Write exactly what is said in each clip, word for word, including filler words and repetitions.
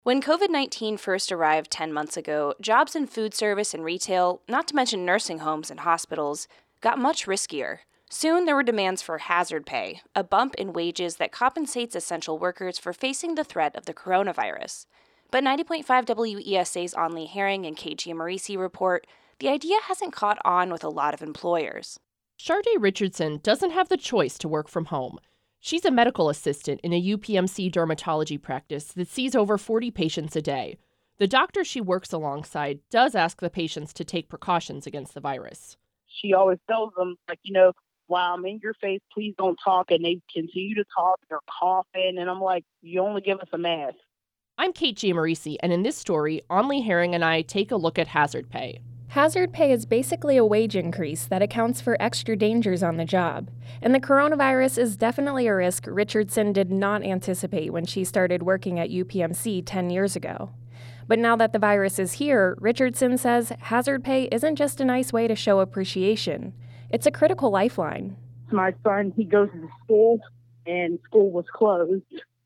When COVID nineteen first arrived ten months ago, jobs in food service and retail, not to mention nursing homes and hospitals, got much riskier. Soon there were demands for hazard pay, a bump in wages that compensates essential workers for facing the threat of the coronavirus. But ninety point five W E S A's Onley Herring and Kate Giammarese report, the idea hasn't caught on with a lot of employers. Sharday Richardson doesn't have the choice to work from home. She's a medical assistant in a U P M C dermatology practice that sees over forty patients a day. The doctor she works alongside does ask the patients to take precautions against the virus. She always tells them, like, you know, while I'm in your face, please don't talk. And they continue to talk. They're coughing. And I'm like, you only give us a mask. I'm Kate Giammarese, and in this story, Onley Herring and I take a look at hazard pay. Hazard pay is basically a wage increase that accounts for extra dangers on the job. And the coronavirus is definitely a risk Richardson did not anticipate when she started working at U P M C ten years ago. But now that the virus is here, Richardson says hazard pay isn't just a nice way to show appreciation. It's a critical lifeline. My son, he goes to school, and school was closed.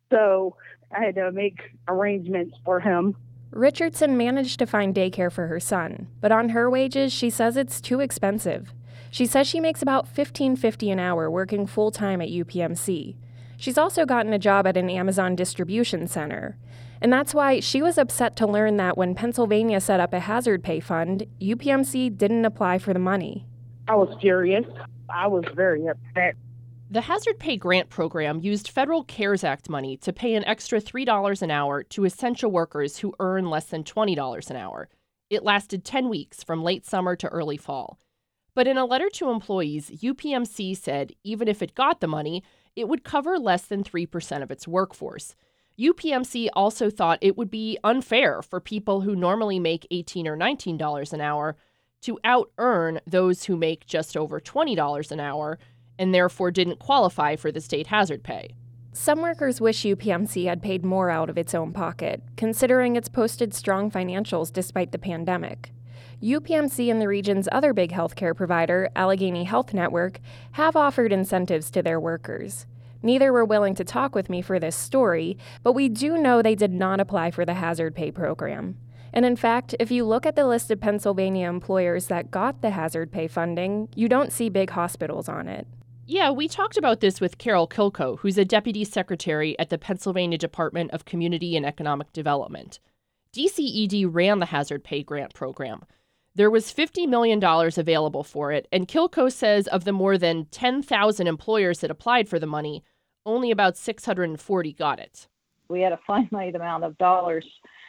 So I had to make arrangements for him. Richardson managed to find daycare for her son, but on her wages, she says it's too expensive. She says she makes about fifteen dollars and fifty cents an hour working full-time at U P M C. She's also gotten a job at an Amazon distribution center. And that's why she was upset to learn that when Pennsylvania set up a hazard pay fund, U P M C didn't apply for the money. I was furious. I was very upset. The Hazard Pay Grant Program used federal CARES Act money to pay an extra three dollars an hour to essential workers who earn less than twenty dollars an hour. It lasted ten weeks from late summer to early fall. But in a letter to employees, U P M C said even if it got the money, it would cover less than three percent of its workforce. U P M C also thought it would be unfair for people who normally make eighteen or nineteen dollars an hour to out-earn those who make just over twenty dollars an hour and therefore didn't qualify for the state hazard pay. Some workers wish U P M C had paid more out of its own pocket, considering it's posted strong financials despite the pandemic. U P M C and the region's other big healthcare provider, Allegheny Health Network, have offered incentives to their workers. Neither were willing to talk with me for this story, but we do know they did not apply for the hazard pay program. And in fact, if you look at the list of Pennsylvania employers that got the hazard pay funding, you don't see big hospitals on it. Yeah, we talked about this with Carol Kilco, who's a deputy secretary at the Pennsylvania Department of Community and Economic Development. D C E D ran the Hazard Pay Grant Program. There was fifty million dollars available for it, and Kilco says of the more than ten thousand employers that applied for the money, only about six hundred forty got it. We had a finite amount of dollars,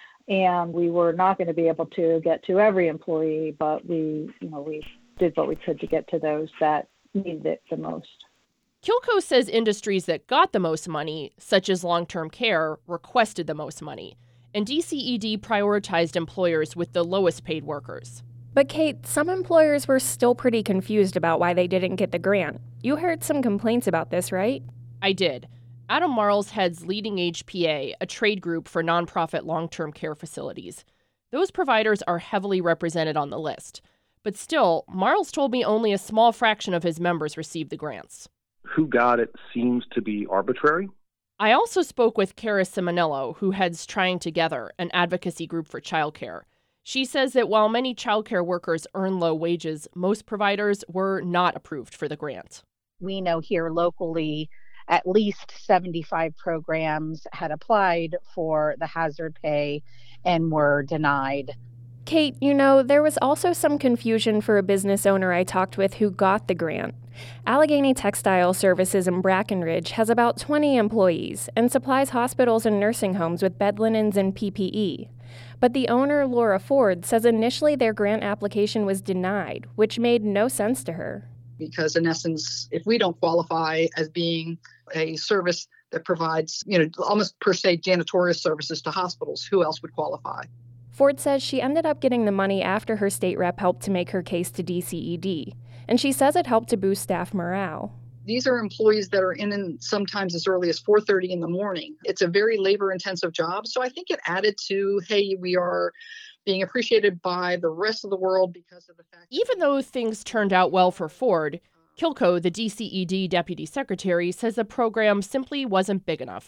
and we were not going to be able to get to every employee, but we, you know, we did what we could to get to those that needed it the most. Kilco says industries that got the most money, such as long-term care, requested the most money, and D C E D prioritized employers with the lowest paid workers. But Kate, some employers were still pretty confused about why they didn't get the grant. You heard some complaints about this, right? I did. Adam Marles heads Leading Age P A, a trade group for nonprofit long-term care facilities. Those providers are heavily represented on the list. But still, Marles told me only a small fraction of his members received the grants. Who got it seems to be arbitrary. I also spoke with Kara Simonello, who heads Trying Together, an advocacy group for childcare. She says that while many childcare workers earn low wages, most providers were not approved for the grant. We know here locally at least seventy-five programs had applied for the hazard pay and were denied. Kate, you know, there was also some confusion for a business owner I talked with who got the grant. Allegheny Textile Services in Brackenridge has about twenty employees and supplies hospitals and nursing homes with bed linens and P P E. But the owner, Laura Ford, says initially their grant application was denied, which made no sense to her. Because in essence, if we don't qualify as being a service that provides, you know, almost per se janitorial services to hospitals, who else would qualify? Ford says she ended up getting the money after her state rep helped to make her case to D C E D, and she says it helped to boost staff morale. These are employees that are in, in sometimes as early as four thirty in the morning. It's a very labor-intensive job, so I think it added to, hey, we are being appreciated by the rest of the world because of the fact... Even though things turned out well for Ford, Kilco, the D C E D deputy secretary, says the program simply wasn't big enough.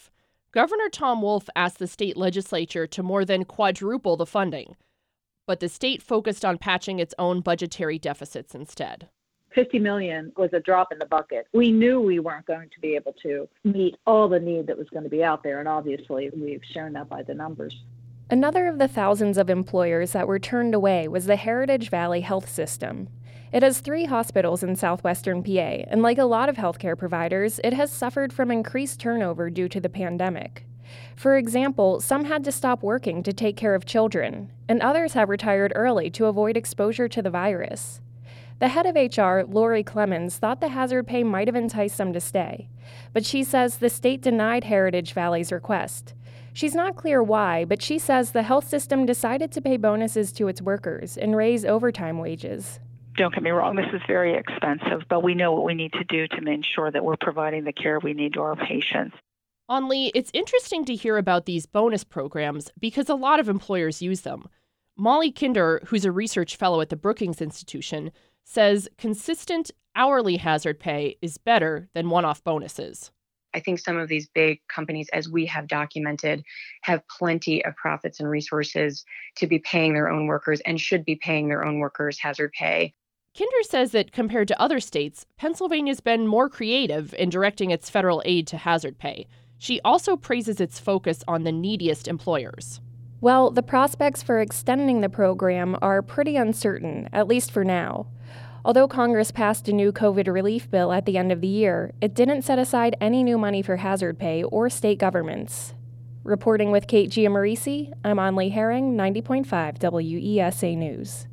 Governor Tom Wolf asked the state legislature to more than quadruple the funding, but the state focused on patching its own budgetary deficits instead. fifty million dollars was a drop in the bucket. We knew we weren't going to be able to meet all the need that was going to be out there, and obviously we've shown that by the numbers. Another of the thousands of employers that were turned away was the Heritage Valley Health System. It has three hospitals in southwestern P A, and like a lot of healthcare providers, it has suffered from increased turnover due to the pandemic. For example, some had to stop working to take care of children, and others have retired early to avoid exposure to the virus. The head of H R, Lori Clemens, thought the hazard pay might have enticed them to stay, but she says the state denied Heritage Valley's request. She's not clear why, but she says the health system decided to pay bonuses to its workers and raise overtime wages. Don't get me wrong, this is very expensive, but we know what we need to do to ensure that we're providing the care we need to our patients. Only, it's interesting to hear about these bonus programs because a lot of employers use them. Molly Kinder, who's a research fellow at the Brookings Institution, says consistent hourly hazard pay is better than one-off bonuses. I think some of these big companies, as we have documented, have plenty of profits and resources to be paying their own workers and should be paying their own workers hazard pay. Kinder says that compared to other states, Pennsylvania's been more creative in directing its federal aid to hazard pay. She also praises its focus on the neediest employers. Well, the prospects for extending the program are pretty uncertain, at least for now. Although Congress passed a new COVID relief bill at the end of the year, it didn't set aside any new money for hazard pay or state governments. Reporting with Kate Giamarisi, I'm Anli Herring, ninety point five W E S A News.